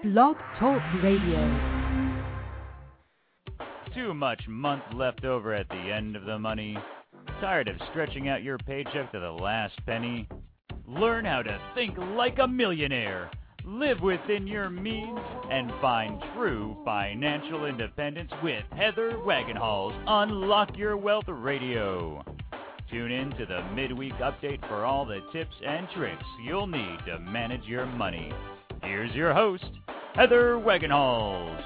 Blog Talk Radio. Too much month left over at the end of the money? Tired of stretching out your paycheck to the last penny? Learn how to think like a millionaire, live within your means, and find true financial independence with Heather Wagenhals Unlock Your Wealth Radio. Tune in to the midweek update for all the tips and tricks you'll need to manage your money. Here's your host, Heather Wagenhals.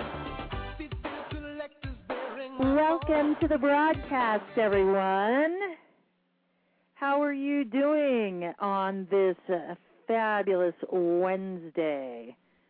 Welcome to the broadcast, everyone. How are you doing on this fabulous Wednesday?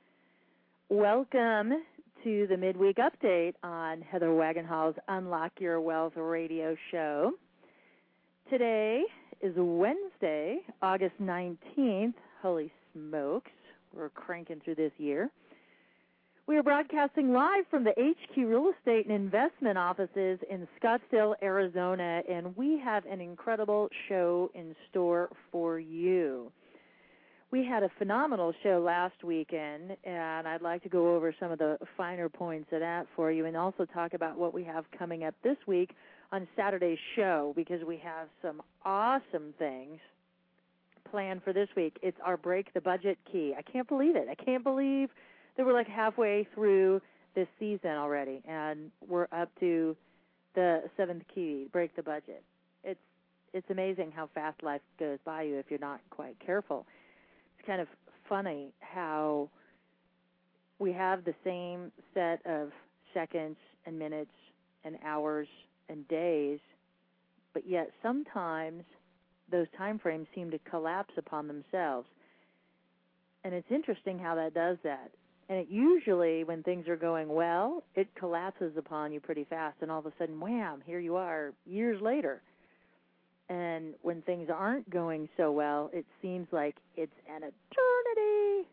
Welcome to the midweek update on Heather Wagenhals Unlock Your Wealth Radio show. Today is Wednesday, August 19th. Holy smokes, we're cranking through this year. We are broadcasting live from the HQ Real Estate and Investment offices in Scottsdale, Arizona, and we have an incredible show in store for you. We had a phenomenal show last weekend, and I'd like to go over some of the finer points of that for you and also talk about what we have coming up this week on Saturday's show, because we have some awesome things planned for this week. It's our Break the Budget Key. I can't believe it. I can't believe that we're like halfway through this season already, and we're up to the seventh key, Break the Budget. It's amazing how fast life goes by you if you're not quite careful. It's kind of funny how we have the same set of seconds and minutes and hours and days, but yet sometimes those time frames seem to collapse upon themselves. And it's interesting how that does that. And it usually, when things are going well, it collapses upon you pretty fast, and all of a sudden, wham, here you are years later. And when things aren't going so well, it seems like it's an eternity.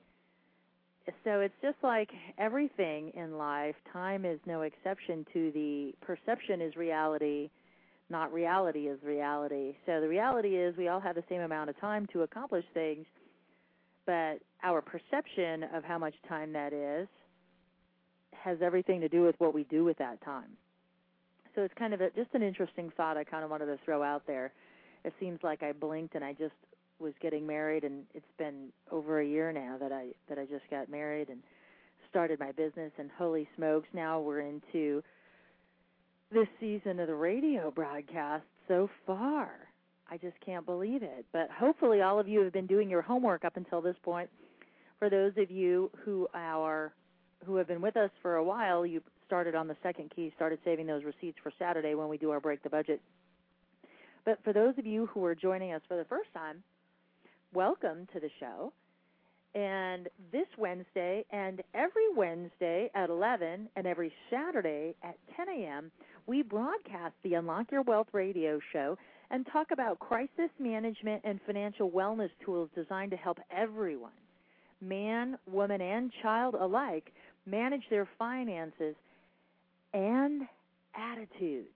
So it's just like everything in life. Time is no exception to the perception is reality, not reality is reality. So the reality is we all have the same amount of time to accomplish things, but our perception of how much time that is has everything to do with what we do with that time. So it's kind of just an interesting thought I kind of wanted to throw out there. It seems like I blinked and I just was getting married, and it's been over a year now that I just got married and started my business, and holy smokes, now we're into this season of the radio broadcast so far. I just can't believe it. But hopefully all of you have been doing your homework up until this point. For those of you who have been with us for a while, you started on the second key, started saving those receipts for Saturday when we do our Break the Budget. But for those of you who are joining us for the first time, welcome to the show. And this Wednesday and every Wednesday at 11 and every Saturday at 10 a.m., we broadcast the Unlock Your Wealth radio show and talk about crisis management and financial wellness tools designed to help everyone, man, woman, and child alike, manage their finances and attitudes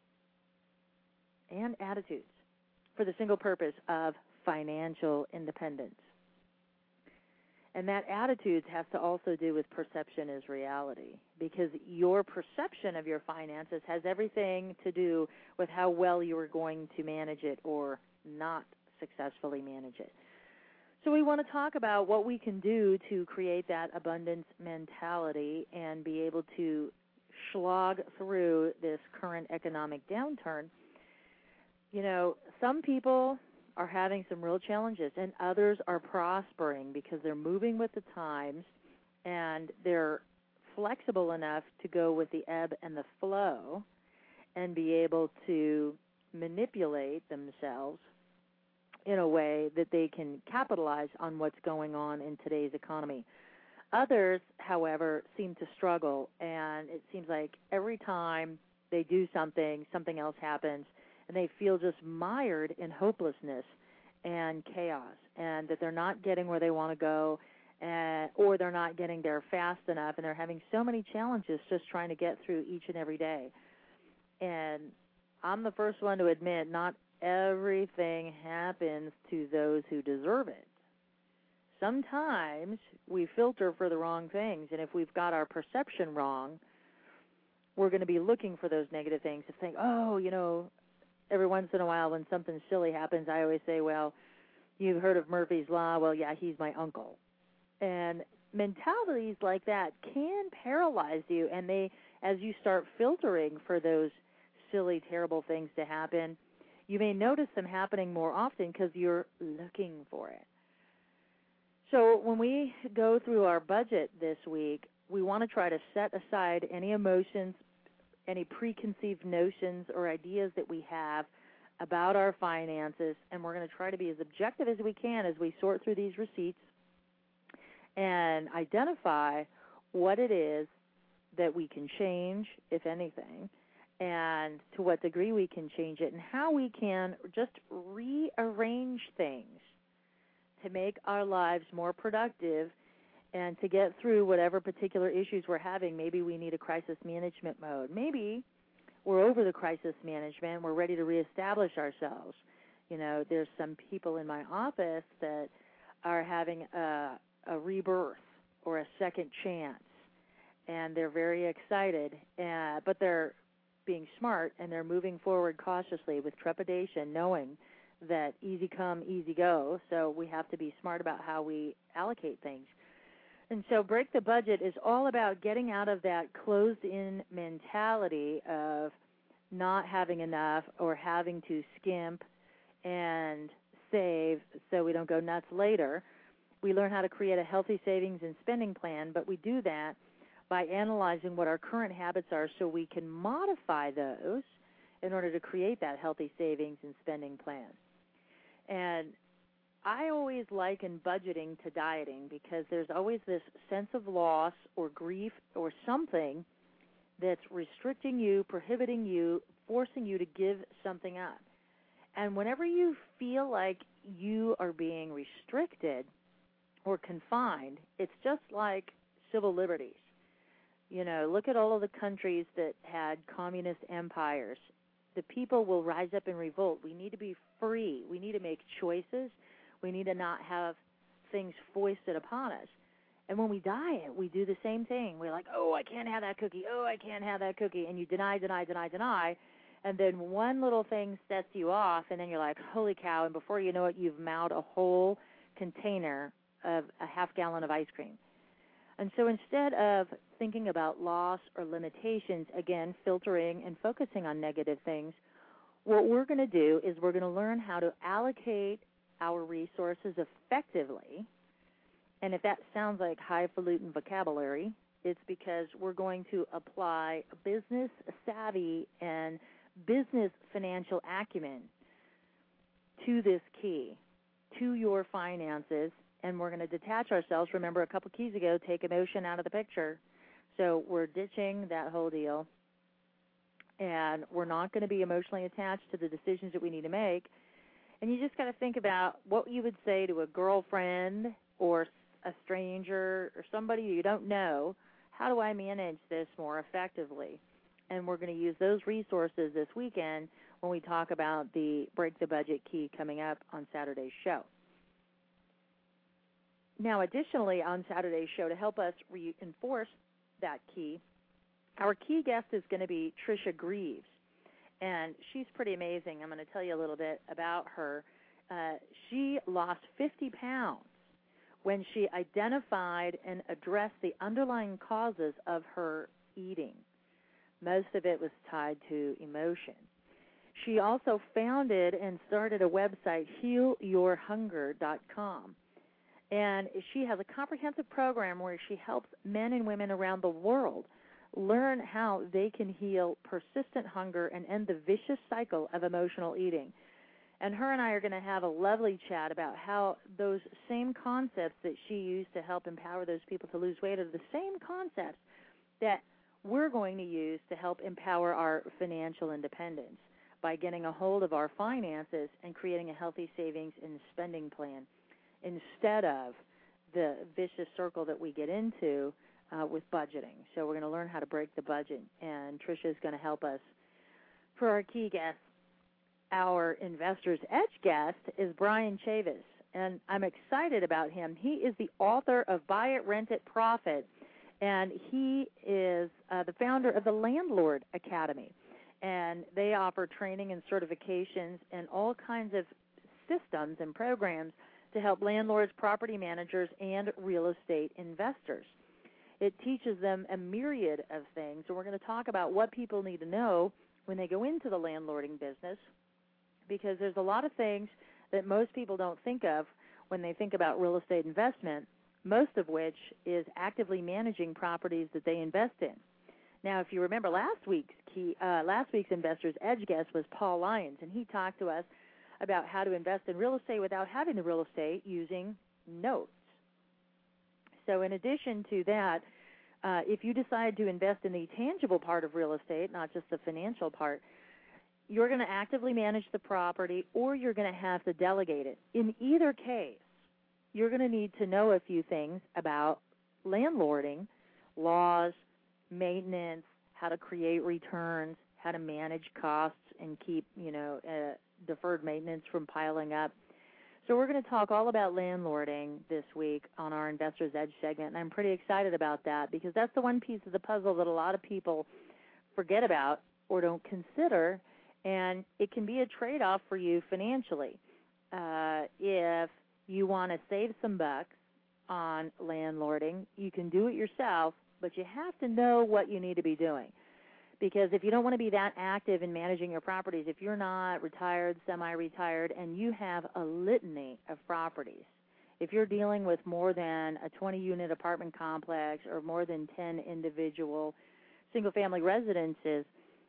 for the single purpose of financial independence. And that attitudes has to also do with perception is reality, because your perception of your finances has everything to do with how well you are going to manage it or not successfully manage it. So we want to talk about what we can do to create that abundance mentality and be able to slog through this current economic downturn. You know, some people are having some real challenges, and others are prospering because they're moving with the times and they're flexible enough to go with the ebb and the flow and be able to manipulate themselves in a way that they can capitalize on what's going on in today's economy. Others, however, seem to struggle, and it seems like every time they do something, something else happens, and they feel just mired in hopelessness and chaos, and that they're not getting where they want to go, or they're not getting there fast enough, and they're having so many challenges just trying to get through each and every day. And I'm the first one to admit not everything happens to those who deserve it. sometimes we filter for the wrong things, and if we've got our perception wrong, we're going to be looking for those negative things to think, oh, every once in a while when something silly happens, I always say, well, you've heard of Murphy's Law. Well, yeah, he's my uncle. And mentalities like that can paralyze you, and they, as you start filtering for those silly, terrible things to happen, you may notice them happening more often because you're looking for it. So when we go through our budget this week, we want to try to set aside any emotions, any preconceived notions or ideas that we have about our finances, and we're going to try to be as objective as we can as we sort through these receipts and identify what it is that we can change, if anything, and to what degree we can change it, and how we can just rearrange things to make our lives more productive and to get through whatever particular issues we're having. Maybe we need a crisis management mode. Maybe we're over the crisis management. We're ready to reestablish ourselves. There's some people in my office that are having a rebirth or a second chance, and they're very excited, but they're being smart, and they're moving forward cautiously with trepidation, knowing that easy come, easy go, so we have to be smart about how we allocate things. And so Break the Budget is all about getting out of that closed-in mentality of not having enough or having to skimp and save so we don't go nuts later. We learn how to create a healthy savings and spending plan, but we do that by analyzing what our current habits are so we can modify those in order to create that healthy savings and spending plan. And I always liken budgeting to dieting because there's always this sense of loss or grief or something that's restricting you, prohibiting you, forcing you to give something up. And whenever you feel like you are being restricted or confined, it's just like civil liberties. Look at all of the countries that had communist empires. The people will rise up and revolt. We need to be free. We need to make choices. We need to not have things foisted upon us. And when we diet, we do the same thing. We're like, oh, I can't have that cookie. Oh, I can't have that cookie. And you deny. And then one little thing sets you off, and then you're like, holy cow. And before you know it, you've mouthed a whole container of a half-gallon of ice cream. And so instead of thinking about loss or limitations, again, filtering and focusing on negative things, what we're going to do is we're going to learn how to allocate our resources effectively. And if that sounds like highfalutin vocabulary, it's because we're going to apply business savvy and business financial acumen to this key, to your finances, and we're going to detach ourselves. Remember, a couple keys ago, take emotion out of the picture. So we're ditching that whole deal, and we're not going to be emotionally attached to the decisions that we need to make. And you just got to think about what you would say to a girlfriend or a stranger or somebody you don't know. How do I manage this more effectively? And we're going to use those resources this weekend when we talk about the Break the Budget key coming up on Saturday's show. Now, additionally, on Saturday's show, to help us reinforce that key, our key guest is going to be Tricia Greaves, and she's pretty amazing. I'm going to tell you a little bit about her. She lost 50 pounds when she identified and addressed the underlying causes of her eating. Most of it was tied to emotion. She also founded and started a website, HealYourHunger.com. And she has a comprehensive program where she helps men and women around the world learn how they can heal persistent hunger and end the vicious cycle of emotional eating. And her and I are going to have a lovely chat about how those same concepts that she used to help empower those people to lose weight are the same concepts that we're going to use to help empower our financial independence by getting a hold of our finances and creating a healthy savings and spending plan, instead of the vicious circle that we get into with budgeting. So we're going to learn how to break the budget, and Tricia is going to help us. For our key guest, our Investor's Edge guest is Brian Chavis. and I'm excited about him. He is the author of Buy It, Rent It, Profit, and he is the founder of the Landlord Academy. And they offer training and certifications and all kinds of systems and programs to help landlords, property managers, and real estate investors. It teaches them a myriad of things, and we're going to talk about what people need to know when they go into the landlording business, because there's a lot of things that most people don't think of when they think about real estate investment, most of which is actively managing properties that they invest in. Now, if you remember last week's Investor's Edge guest was Paul Lyons, and he talked to us about how to invest in real estate without having the real estate using notes. So in addition to that, if you decide to invest in the tangible part of real estate, not just the financial part, you're going to actively manage the property or you're going to have to delegate it. In either case, you're going to need to know a few things about landlording, laws, maintenance, how to create returns, how to manage costs and keep, deferred maintenance from piling up. So we're going to talk all about landlording this week on our Investor's Edge segment, and I'm pretty excited about that because that's the one piece of the puzzle that a lot of people forget about or don't consider, and it can be a trade-off for you financially. If you want to save some bucks on landlording, you can do it yourself, but you have to know what you need to be doing. Because if you don't want to be that active in managing your properties, if you're not retired, semi-retired, and you have a litany of properties, if you're dealing with more than a 20-unit apartment complex or more than 10 individual single-family residences,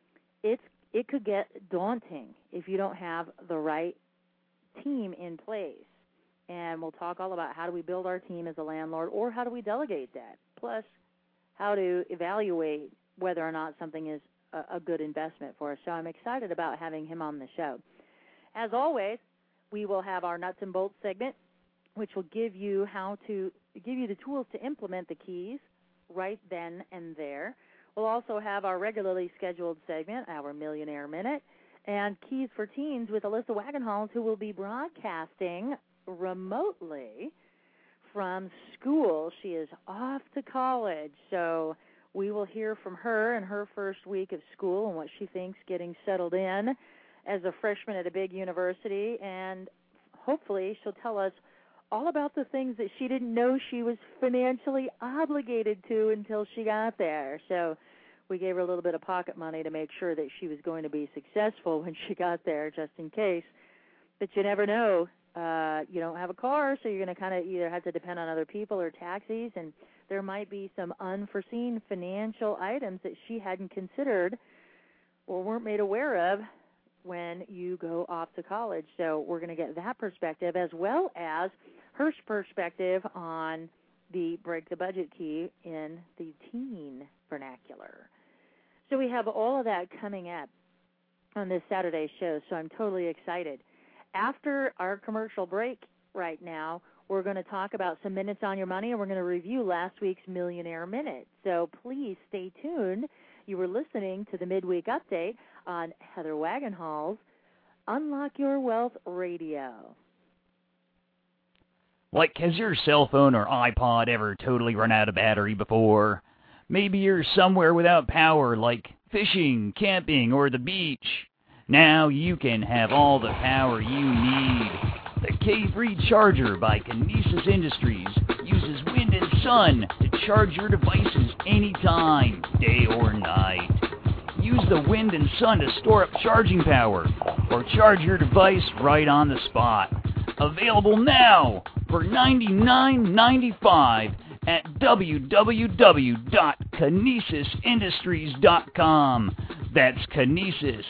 it could get daunting if you don't have the right team in place. And we'll talk all about how do we build our team as a landlord or how do we delegate that, plus how to evaluate whether or not something is a good investment for us. So I'm excited about having him on the show. As always, we will have our nuts and bolts segment, which will give you the tools to implement the keys right then and there. We'll also have our regularly scheduled segment, our Millionaire Minute, and Keys for Teens with Alyssa Wagenhals, who will be broadcasting remotely from school. She is off to college, so we will hear from her in her first week of school and what she thinks getting settled in as a freshman at a big university, and hopefully she'll tell us all about the things that she didn't know she was financially obligated to until she got there. So we gave her a little bit of pocket money to make sure that she was going to be successful when she got there, just in case. But you never know. You don't have a car, so you're going to kind of either have to depend on other people or taxis, and there might be some unforeseen financial items that she hadn't considered or weren't made aware of when you go off to college. So we're going to get that perspective as well as her perspective on the break the budget key in the teen vernacular. So we have all of that coming up on this Saturday show, so I'm totally excited. After our commercial break right now, we're going to talk about some minutes on your money, and we're going to review last week's Millionaire Minute. So please stay tuned. You were listening to the Midweek Update on Heather Wagenhals' Unlock Your Wealth Radio. Like, has your cell phone or iPod ever totally run out of battery before? Maybe you're somewhere without power, like fishing, camping, or the beach. Now you can have all the power you need. The K-Free Charger by Kinesis Industries uses wind and sun to charge your devices anytime, day or night. Use the wind and sun to store up charging power or charge your device right on the spot. Available now for $99.95 at www.kinesisindustries.com. That's Kinesis,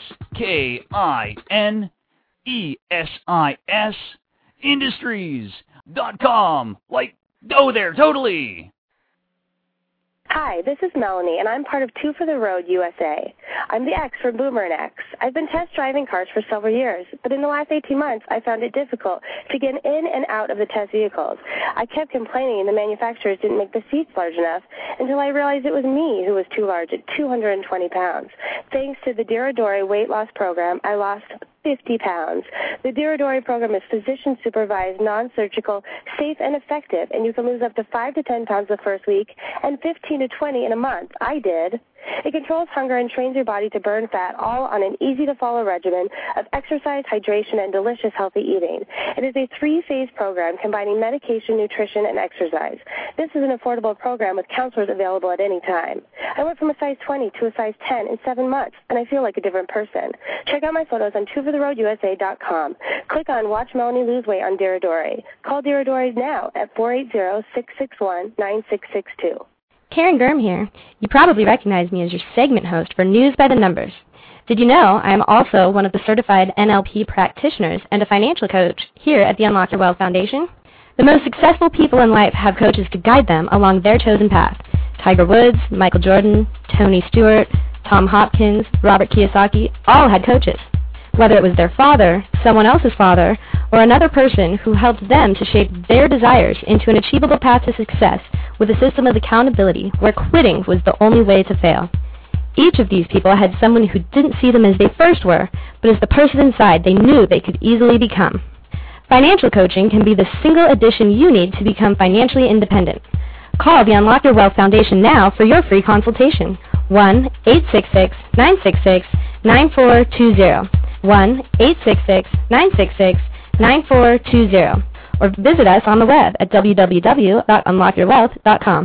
K-I-N-E-S-I-S, Industries.com. Like, go there, totally. Hi, this is Melanie, and I'm part of Two for the Road USA. I'm the X for Boomer and X. I've been test driving cars for several years, but in the last 18 months, I found it difficult to get in and out of the test vehicles. I kept complaining the manufacturers didn't make the seats large enough until I realized it was me who was too large at 220 pounds. Thanks to the Diradore weight loss program, I lost 50 pounds. The Diridori program is physician-supervised, non-surgical, safe, and effective, and you can lose up to 5 to 10 pounds the first week and 15 to 20 in a month. I did. It controls hunger and trains your body to burn fat, all on an easy-to-follow regimen of exercise, hydration, and delicious healthy eating. It is a 3-phase program combining medication, nutrition, and exercise. This is an affordable program with counselors available at any time. I went from a size 20 to a size 10 in 7 months, and I feel like a different person. Check out my photos on twofortheroadusa.com. Click on Watch Melanie Lose Weight on Diridori. Call Diridori now at 480-661-9662. Karen Gurm here. You probably recognize me as your segment host for News by the Numbers. Did you know I am also one of the certified NLP practitioners and a financial coach here at the Unlock Your Wealth Foundation? The most successful people in life have coaches to guide them along their chosen path. Tiger Woods, Michael Jordan, Tony Stewart, Tom Hopkins, Robert Kiyosaki, all had coaches. Whether it was their father, someone else's father, or another person who helped them to shape their desires into an achievable path to success with a system of accountability where quitting was the only way to fail. Each of these people had someone who didn't see them as they first were, but as the person inside they knew they could easily become. Financial coaching can be the single addition you need to become financially independent. Call the Unlock Your Wealth Foundation now for your free consultation. 1-866-966-9420. 1-866-966-9420. Or visit us on the web at www.unlockyourwealth.com.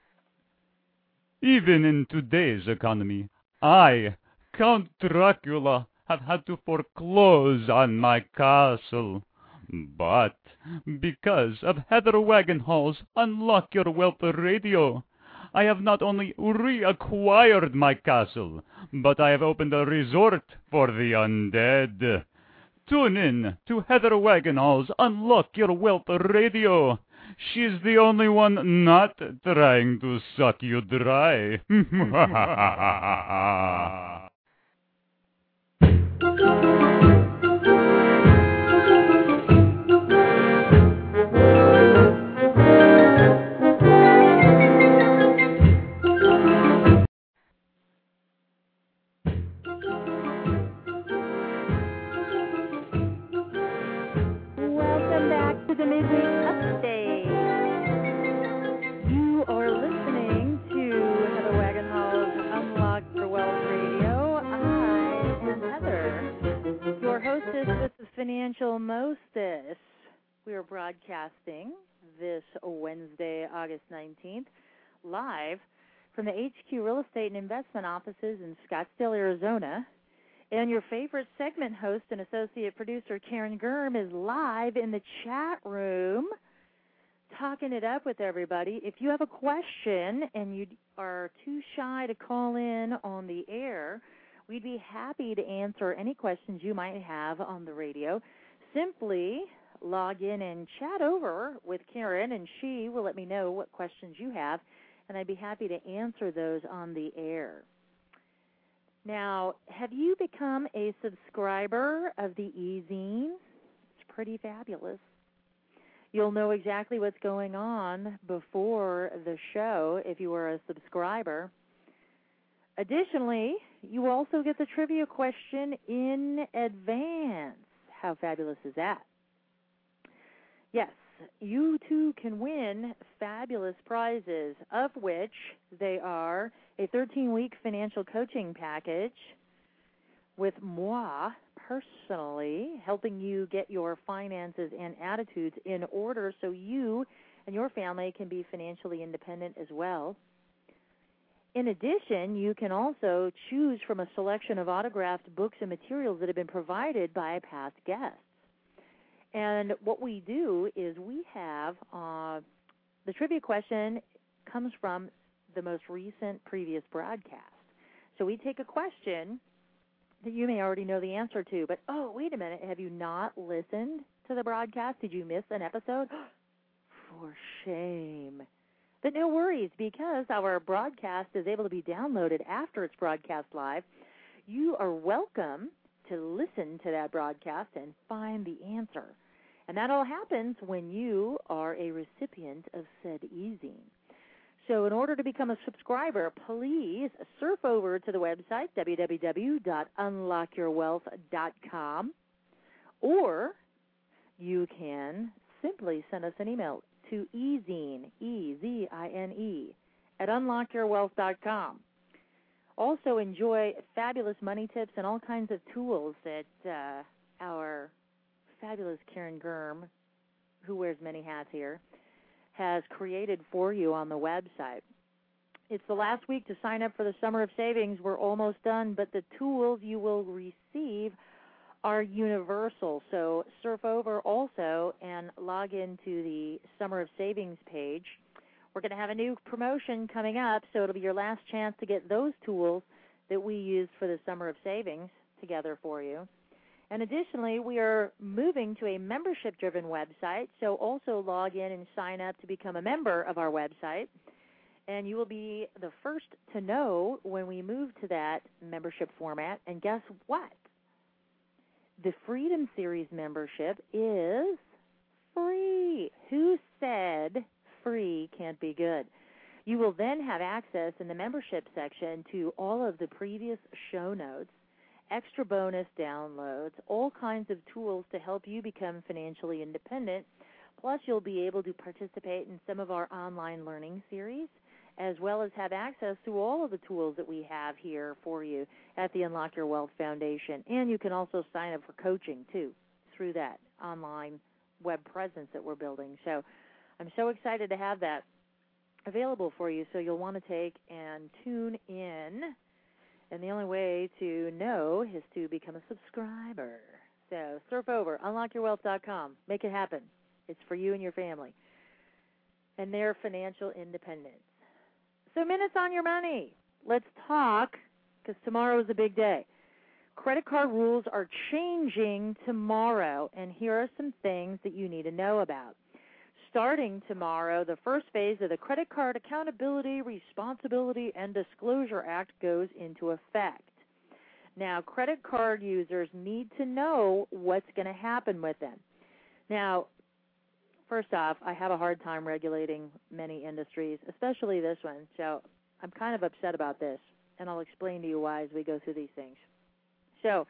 Even in today's economy, I, Count Dracula, have had to foreclose on my castle. But because of Heather Wagenhall's Unlock Your Wealth Radio, I have not only reacquired my castle, but I have opened a resort for the undead. Tune in to Heather Wagenhall's Unlock Your Wealth Radio. She's the only one not trying to suck you dry. Welcome back to the Midweek Update. You are listening to Heather Wagenhall's Unlock Your Wealth Radio. I am Heather, your hostess with the Financial Mostess. We are broadcasting this Wednesday, August 19th, live from the HQ Real Estate and Investment offices in Scottsdale, Arizona. And your favorite segment host and associate producer, Karen Gurm, is live in the chat room talking it up with everybody. If you have a question and you are too shy to call in on the air, we'd be happy to answer any questions you might have on the radio. Simply log in and chat over with Karen, and she will let me know what questions you have, and I'd be happy to answer those on the air. Now, have you become a subscriber of the e-zine? It's pretty fabulous. You'll know exactly what's going on before the show if you are a subscriber. Additionally, you also get the trivia question in advance. How fabulous is that? Yes, you too can win fabulous prizes, of which they are a 13-week financial coaching package with moi personally, helping you get your finances and attitudes in order so you and your family can be financially independent as well. In addition, you can also choose from a selection of autographed books and materials that have been provided by past guests. And what we do is we have the trivia question comes from the most recent previous broadcast. So we take a question that you may already know the answer to, but, oh, wait a minute, have you not listened to the broadcast? Did you miss an episode? For shame. But no worries, because our broadcast is able to be downloaded after it's broadcast live. You are welcome to listen to that broadcast and find the answer. And that all happens when you are a recipient of said e-zine. So in order to become a subscriber, please surf over to the website, www.unlockyourwealth.com, or you can simply send us an email to ezine, E-Z-I-N-E, at unlockyourwealth.com. Also enjoy fabulous money tips and all kinds of tools that our fabulous Karen Germ, who wears many hats here, has created for you on the website. It's the last week to sign up for the Summer of Savings. We're almost done, but the tools you will receive are universal. So surf over also and log into the Summer of Savings page. We're going to have a new promotion coming up, so it'll be your last chance to get those tools that we used for the Summer of Savings together for you. And additionally, we are moving to a membership-driven website, so also log in and sign up to become a member of our website. And you will be the first to know when we move to that membership format. And guess what? The Freedom Series membership is free. Who said free can't be good? You will then have access in the membership section to all of the previous show notes, extra bonus downloads, all kinds of tools to help you become financially independent. Plus, you'll be able to participate in some of our online learning series, as well as have access to all of the tools that we have here for you at the Unlock Your Wealth Foundation. And you can also sign up for coaching, too, through that online web presence that we're building. So I'm so excited to have that available for you, so you'll want to take and tune in. And the only way to know is to become a subscriber. So surf over, unlockyourwealth.com. Make it happen. It's for you and your family and their financial independence. So minutes on your money. Let's talk, because tomorrow is a big day. Credit card rules are changing tomorrow, and here are some things that you need to know about. Starting tomorrow, the first phase of the Credit Card Accountability, Responsibility, and Disclosure Act goes into effect. Now, credit card users need to know what's going to happen with them. Now, first off, I have a hard time regulating many industries, especially this one, so I'm kind of upset about this, and I'll explain to you why as we go through these things. So,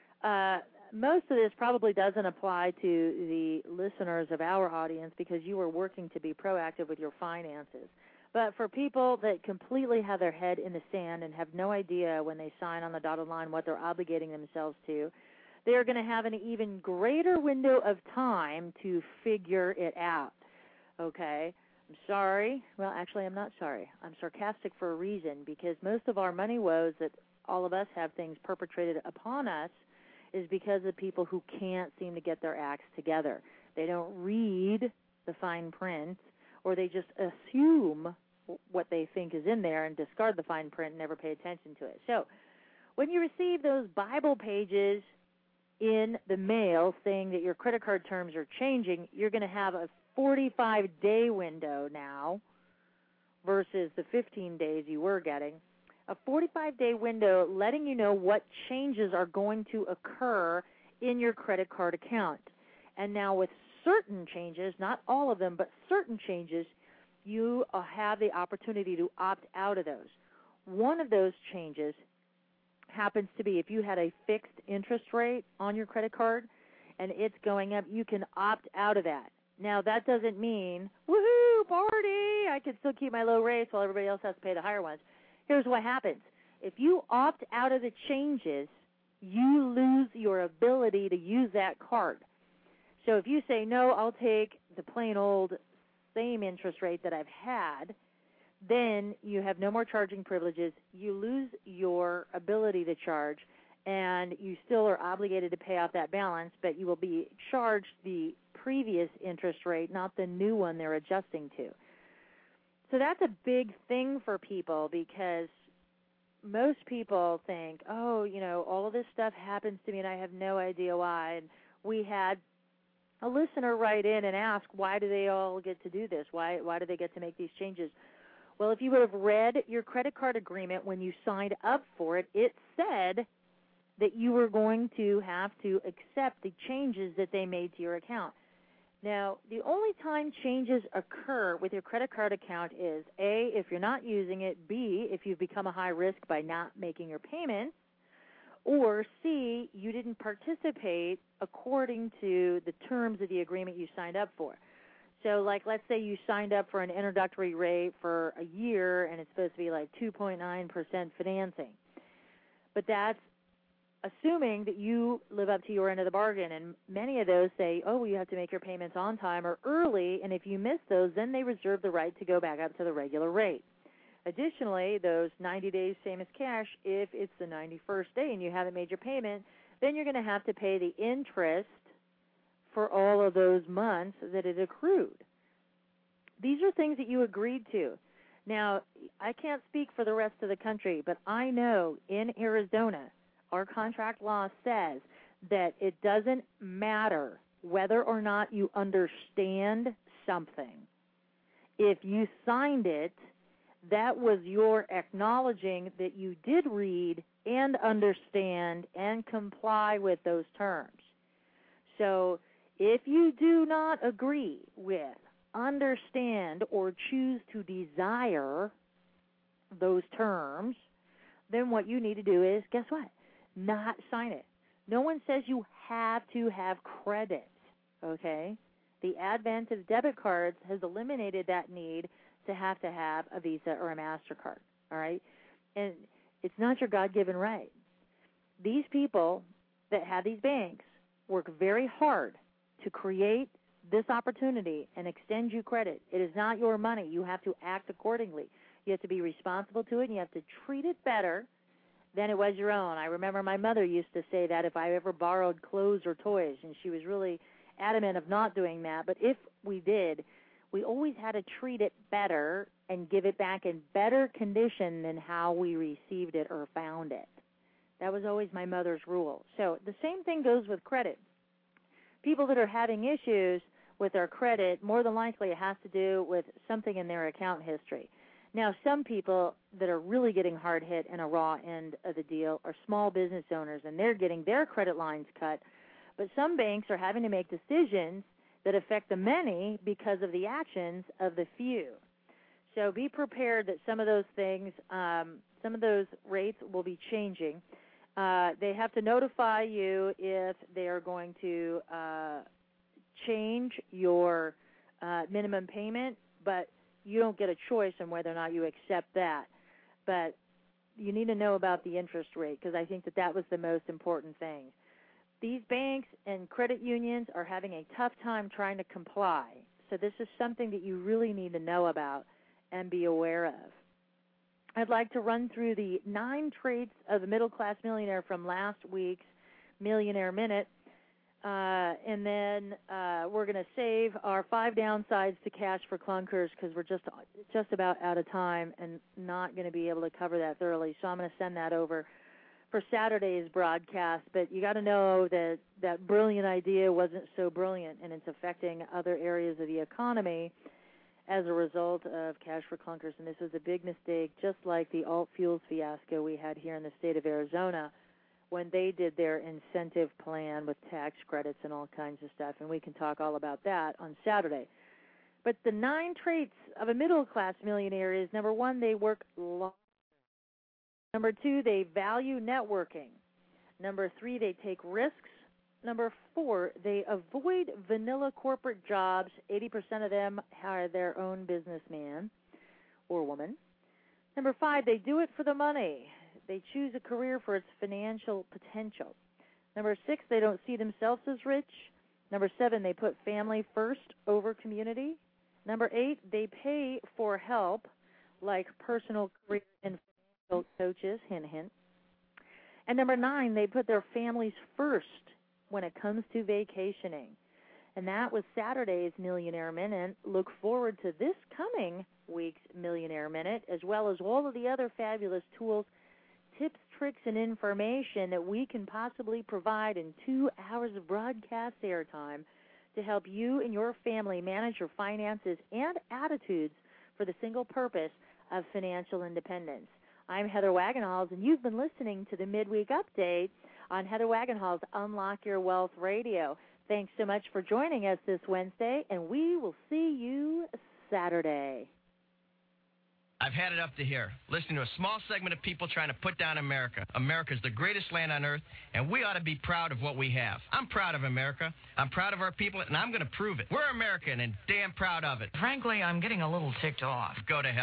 most of this probably doesn't apply to the listeners of our audience because you are working to be proactive with your finances. But for people that completely have their head in the sand and have no idea when they sign on the dotted line what they're obligating themselves to, they're going to have an even greater window of time to figure it out. Okay? I'm sorry. Well, actually, I'm not sorry. I'm sarcastic for a reason, because most of our money woes that all of us have things perpetrated upon us is because of people who can't seem to get their acts together. They don't read the fine print, or they just assume what they think is in there and discard the fine print and never pay attention to it. So when you receive those Bible pages in the mail saying that your credit card terms are changing, you're going to have a 45-day window now versus the 15 days you were getting. A 45-day window letting you know what changes are going to occur in your credit card account. And now with certain changes, not all of them, but certain changes, you have the opportunity to opt out of those. One of those changes happens to be if you had a fixed interest rate on your credit card and it's going up, you can opt out of that. Now, that doesn't mean, woohoo, party, I can still keep my low rates while everybody else has to pay the higher ones. Here's what happens. If you opt out of the changes, you lose your ability to use that card. So if you say, no, I'll take the plain old same interest rate that I've had, then you have no more charging privileges. You lose your ability to charge, and you still are obligated to pay off that balance, but you will be charged the previous interest rate, not the new one they're adjusting to. So that's a big thing for people, because most people think, oh, you know, all of this stuff happens to me and I have no idea why. And we had a listener write in and ask, why do they all get to do this? Why do they get to make these changes? Well, if you would have read your credit card agreement when you signed up for it, it said that you were going to have to accept the changes that they made to your account. Now, the only time changes occur with your credit card account is A, if you're not using it, B, if you've become a high risk by not making your payments, or C, you didn't participate according to the terms of the agreement you signed up for. So, like, let's say you signed up for an introductory rate for a year, and it's supposed to be like 2.9% financing. But that's assuming that you live up to your end of the bargain, and many of those say, oh, well, you have to make your payments on time or early, and if you miss those, then they reserve the right to go back up to the regular rate. Additionally, those 90 days same as cash, if it's the 91st day and you haven't made your payment, then you're going to have to pay the interest for all of those months that it accrued. These are things that you agreed to. Now, I can't speak for the rest of the country, but I know in Arizona, our contract law says that it doesn't matter whether or not you understand something. If you signed it, that was your acknowledging that you did read and understand and comply with those terms. So if you do not agree with, understand, or choose to desire those terms, then what you need to do is, guess what? Not sign it. No one says you have to have credit, okay? The advent of debit cards has eliminated that need to have a Visa or a MasterCard, all right? And it's not your God-given right. These people that have these banks work very hard to create this opportunity and extend you credit. It is not your money. You have to act accordingly. You have to be responsible to it, and you have to treat it better than it was your own. I remember my mother used to say that if I ever borrowed clothes or toys, and she was really adamant of not doing that. But if we did, we always had to treat it better and give it back in better condition than how we received it or found it. That was always my mother's rule. So the same thing goes with credit. People that are having issues with their credit, more than likely it has to do with something in their account history. Now, some people that are really getting hard hit in a raw end of the deal are small business owners, and they're getting their credit lines cut. But some banks are having to make decisions that affect the many because of the actions of the few. So be prepared that some of those things, some of those rates will be changing. They have to notify you if they are going to change your minimum payment, but you don't get a choice on whether or not you accept that. But you need to know about the interest rate, because I think that was the most important thing. These banks and credit unions are having a tough time trying to comply. So this is something that you really need to know about and be aware of. I'd like to run through the 9 traits of a middle-class millionaire from last week's Millionaire Minute. And then we're going to save our 5 downsides to cash for clunkers, because we're just about out of time and not going to be able to cover that thoroughly. So I'm going to send that over for Saturday's broadcast. But you got to know that that brilliant idea wasn't so brilliant, and it's affecting other areas of the economy as a result of cash for clunkers. And this was a big mistake, just like the alt fuels fiasco we had here in the state of Arizona, when they did their incentive plan with tax credits and all kinds of stuff, and we can talk all about that on Saturday. But the 9 traits of a middle-class millionaire is, number 1, they work long. Number 2, they value networking. Number 3, they take risks. Number 4, they avoid vanilla corporate jobs. 80% of them are their own businessman or woman. Number 5, they do it for the money. They choose a career for its financial potential. Number 6, they don't see themselves as rich. Number 7, they put family first over community. Number 8, they pay for help, like personal career and financial coaches, hint, hint. And number 9, they put their families first when it comes to vacationing. And that was Saturday's Millionaire Minute. Look forward to this coming week's Millionaire Minute, as well as all of the other fabulous tools, tips, tricks, and information that we can possibly provide in 2 hours of broadcast airtime to help you and your family manage your finances and attitudes for the single purpose of financial independence. I'm Heather Wagenhals, and you've been listening to the Midweek Update on Heather Wagenhals' Unlock Your Wealth Radio. Thanks so much for joining us this Wednesday, and we will see you Saturday. I've had it up to here, listening to a small segment of people trying to put down America. America's the greatest land on earth, and we ought to be proud of what we have. I'm proud of America. I'm proud of our people, and I'm going to prove it. We're American and damn proud of it. Frankly, I'm getting a little ticked off. Go to hell.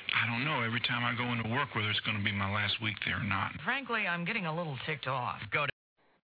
Frankly, I'm getting a little ticked off. Go to